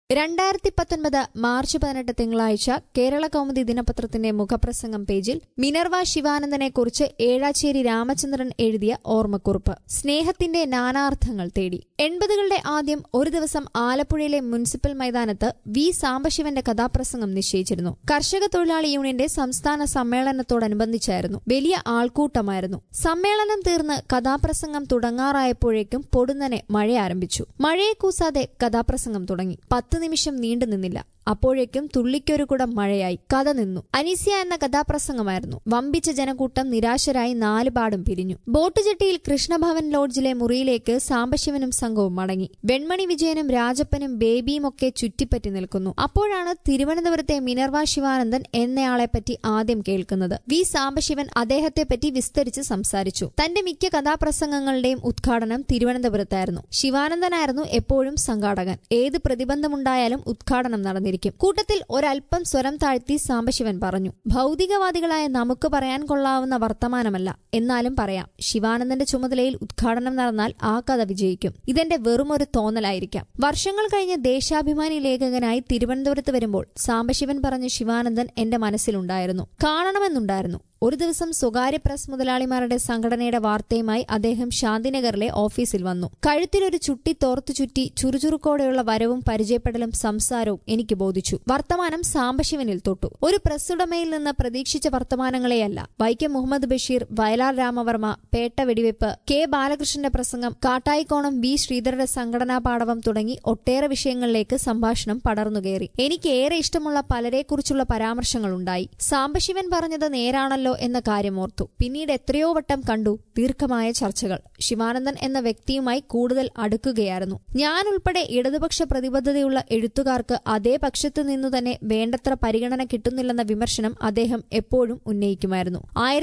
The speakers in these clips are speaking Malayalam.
2019 മാർച്ച് 18 തിങ്കളാഴ്ച കേരള കൗമുദി ദിനപത്രത്തിന്റെ മുഖപ്രസംഗം പേജിൽ മിനർവ ശിവാനന്ദനെക്കുറിച്ച് ഏഴാച്ചേരി രാമചന്ദ്രൻ എഴുതിയ ഓർമ്മക്കുറിപ്പ്. സ്നേഹത്തിന്റെ നാനാർത്ഥങ്ങൾ തേടി. 80കളുടെ ആദ്യം ഒരു ദിവസം ആലപ്പുഴയിലെ മുനിസിപ്പൽ മൈതാനത്ത് വി സാംബശിവന്റെ കഥാപ്രസംഗം നിശ്ചയിച്ചിരുന്നു. കർഷക തൊഴിലാളി യൂണിയന്റെ സംസ്ഥാന സമ്മേളനത്തോടനുബന്ധിച്ചായിരുന്നു. വലിയ ആൾക്കൂട്ടമായിരുന്നു. സമ്മേളനം തീർന്ന് കഥാപ്രസംഗം തുടങ്ങാറായപ്പോഴേക്കും പൊടുന്നനെ മഴ ആരംഭിച്ചു. മഴയെ കൂസാതെ കഥാപ്രസംഗം തുടങ്ങി. 10 നിമിഷം നീണ്ടുനിന്നില്ല. അപ്പോഴേക്കും തുള്ളിക്കൊരു കുടം മഴയായി. കഥ നിന്നു. അനീസ്യ എന്ന കഥാപ്രസംഗമായിരുന്നു. വമ്പിച്ച ജനക്കൂട്ടം നിരാശരായി നാലുപാടും പിരിഞ്ഞു. ബോട്ട് ജെട്ടിയിൽ കൃഷ്ണഭവൻ ലോഡ്ജിലെ മുറിയിലേക്ക് സാംബശിവനും സംഘവും മടങ്ങി. വെൺമണി വിജയനും രാജപ്പനും ബേബിയുമൊക്കെ ചുറ്റിപ്പറ്റി നിൽക്കുന്നു. അപ്പോഴാണ് തിരുവനന്തപുരത്തെ മിനർവ ശിവാനന്ദൻ എന്നയാളെപ്പറ്റി ആദ്യം കേൾക്കുന്നത്. വി സാംബശിവൻ അദ്ദേഹത്തെപ്പറ്റി വിസ്തരിച്ച് സംസാരിച്ചു. തന്റെ മിക്ക കഥാപ്രസംഗങ്ങളുടെയും ഉദ്ഘാടനം തിരുവനന്തപുരത്തായിരുന്നു. ശിവാനന്ദനായിരുന്നു എപ്പോഴും സംഘാടകൻ. ഏത് പ്രതിബന്ധമുണ്ടായാലും ഉദ്ഘാടനം നടന്നിരിക്കും. കൂട്ടത്തിൽ ഒരൽപ്പം സ്വരം താഴ്ത്തി സാംബശിവൻ പറഞ്ഞു, ഭൗതികവാദികളായ നമുക്ക് പറയാൻ കൊള്ളാവുന്ന വർത്തമാനമല്ല, എന്നാലും പറയാം. ശിവാനന്ദന്റെ ചുമതലയിൽ ഉദ്ഘാടനം നടന്നാൽ ആ കഥ വിജയിക്കും. ഇതെന്റെ വെറുമൊരു തോന്നലായിരിക്കാം. വർഷങ്ങൾ കഴിഞ്ഞ് ദേശാഭിമാനി ലേഖകനായി തിരുവനന്തപുരത്ത് വരുമ്പോൾ സാംബശിവൻ പറഞ്ഞ ശിവാനന്ദൻ എന്റെ മനസ്സിലുണ്ടായിരുന്നു. കാണണമെന്നുണ്ടായിരുന്നു. ഒരു ദിവസം സ്വകാര്യ പ്രസ് മുതലാളിമാരുടെ സംഘടനയുടെ വാർത്തയുമായി അദ്ദേഹം ശാന്തിനഗറിലെ ഓഫീസിൽ വന്നു. കഴുത്തിലൊരു ചുട്ടി തോർത്തു ചുറ്റി ചുറുചുറുക്കോടെയുള്ള വരവും പരിചയപ്പെടലും സംസാരവും എനിക്ക് ബോധിച്ചു. വർത്തമാനം സാംബശിവനിൽ തൊട്ടു. ഒരു പ്രസ് ഉടമയിൽ നിന്ന് പ്രതീക്ഷിച്ച വർത്തമാനങ്ങളെയല്ല. വൈക്കം മുഹമ്മദ് ബഷീർ, വയലാർ രാമവർമ്മ, പേട്ട വെടിവെപ്പ്, കെ ബാലകൃഷ്ണന്റെ പ്രസംഗം, കാട്ടായിക്കോണം വി ശ്രീധരന്റെ സംഘടനാ പാടവം തുടങ്ങി ഒട്ടേറെ വിഷയങ്ങളിലേക്ക് സംഭാഷണം പടർന്നുകയറി. എനിക്ക് ഏറെ ഇഷ്ടമുള്ള പലരെക്കുറിച്ചുള്ള പരാമർശങ്ങളുണ്ടായി. സാംബശിവൻ പറഞ്ഞത് നേരാണല്ലോ എന്ന കാര്യം ഓർത്തു. പിന്നീട് എത്രയോ വട്ടം കണ്ടു. ദീർഘമായ ചർച്ചകൾ. ശിവാനന്ദൻ എന്ന വ്യക്തിയുമായി കൂടുതൽ അടുക്കുകയായിരുന്നു. ഞാൻ ഉൾപ്പെടെ ഇടതുപക്ഷ പ്രതിബദ്ധതയുള്ള എഴുത്തുകാർക്ക് അതേ പക്ഷത്തു നിന്നു തന്നെ വേണ്ടത്ര പരിഗണന കിട്ടുന്നില്ലെന്ന വിമർശനം അദ്ദേഹം എപ്പോഴും ഉന്നയിക്കുമായിരുന്നു.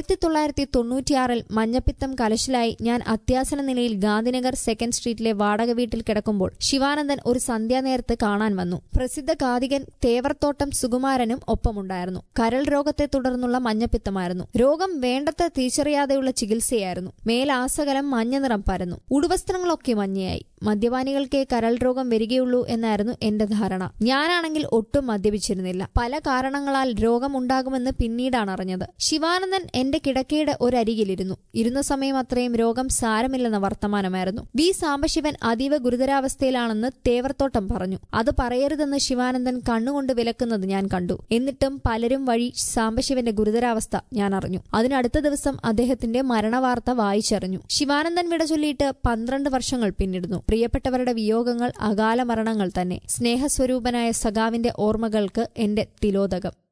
1996 മഞ്ഞപ്പിത്തം കലശലായി ഞാൻ അത്യാസന നിലയിൽ ഗാന്ധിനഗർ 2nd സ്ട്രീറ്റിലെ വാടക വീട്ടിൽ കിടക്കുമ്പോൾ ശിവാനന്ദൻ ഒരു സന്ധ്യാനേരത്ത് കാണാൻ വന്നു. പ്രസിദ്ധ കാതികൻ തേവർത്തോട്ടം സുകുമാരനും ഒപ്പമുണ്ടായിരുന്നു. കരൾ രോഗത്തെ തുടർന്നുള്ള മഞ്ഞപ്പിത്തമായിരുന്നു. രോഗം വേണ്ടത്ര തിരിച്ചറിയാതെയുള്ള ചികിത്സയായിരുന്നു. മേലാസകലം മഞ്ഞ നിറം പരന്നു. ഉടുവസ്ത്രങ്ങളൊക്കെ മഞ്ഞയായി. മദ്യപാനികൾക്കേ കരൾ രോഗം വരികയുള്ളൂ എന്നായിരുന്നു എന്റെ ധാരണ. ഞാനാണെങ്കിൽ ഒട്ടും മദ്യപിച്ചിരുന്നില്ല. പല കാരണങ്ങളാൽ രോഗമുണ്ടാകുമെന്ന് പിന്നീടാണ് അറിഞ്ഞത്. ശിവാനന്ദൻ എന്റെ കിടക്കയുടെ ഒരരികിലിരുന്നു. ഇരുന്ന സമയം അത്രയും രോഗം സാരമില്ലെന്ന വർത്തമാനമായിരുന്നു. വി സാംബശിവൻ അതീവ ഗുരുതരാവസ്ഥയിലാണെന്ന് തേവർത്തോട്ടം പറഞ്ഞു. അത് പറയരുതെന്ന് ശിവാനന്ദൻ കണ്ണുകൊണ്ട് വിലക്കുന്നത് ഞാൻ കണ്ടു. എന്നിട്ടും പലരും വഴി സാംബശിവന്റെ ഗുരുതരാവസ്ഥ ഞാൻ അറിഞ്ഞു. അതിനടുത്ത ദിവസം അദ്ദേഹത്തിന്റെ മരണവാർത്ത വായിച്ചറിഞ്ഞു. ശിവാനന്ദൻ വിട ചൊല്ലിയിട്ട് 12 വർഷങ്ങൾ പിന്നിടുന്നു. പ്രിയപ്പെട്ടവരുടെ വിയോഗങ്ങൾ അകാല മരണങ്ങൾ തന്നെ. സ്നേഹസ്വരൂപനായ സഖാവിന്റെ ഓർമ്മകൾക്ക് എന്റെ തിലോദകം.